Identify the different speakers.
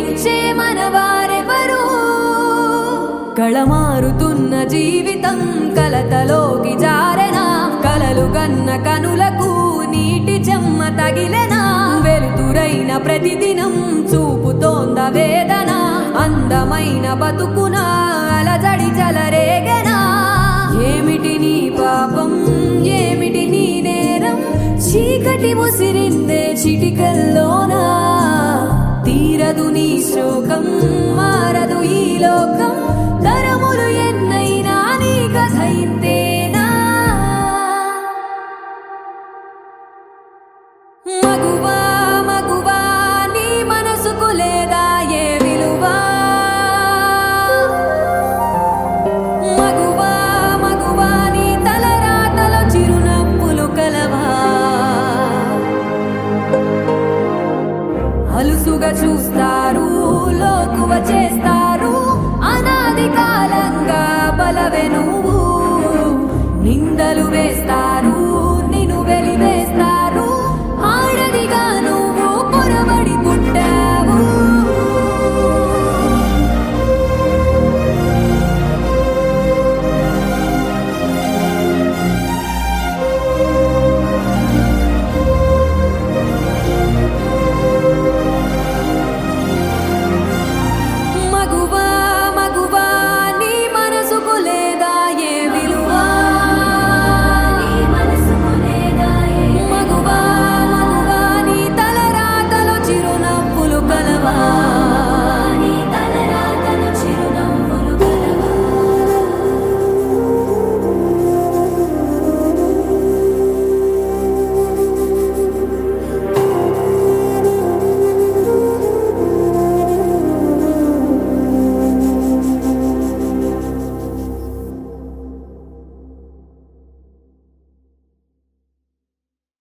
Speaker 1: ప్రేమించే మనవారెవరు కళమారుతున్న జీవితం కలతలోకి జారెనా కలలు కన్న కనులకు నీటి చెమ్మ తగిలెనా వెలుతురైన ప్రతిదినం చూపుతోంద వేదన అందమైన బతుకున అలజడి చలరేగెనా ఏమిటి నీ పాపం ఏమిటి నీ నేరం చీకటి ముసిరిందే చిటికల్లోనా తీరదు నీ శోకం మారదు ఈ లోకం తరములు ఎన్నైనా నీ కథ ఇంతేనా మగువా మగువా నీ మనసుకు లేదా ఏ విలువా మగువా మగువా నీ తలరాతలో చిరునవ్వులు కలవా అలుసుగా చూస్తారు లోకువ చేస్తారు అనాది కాలంగా బలవే నువ్వు నిందలు వేస్తారు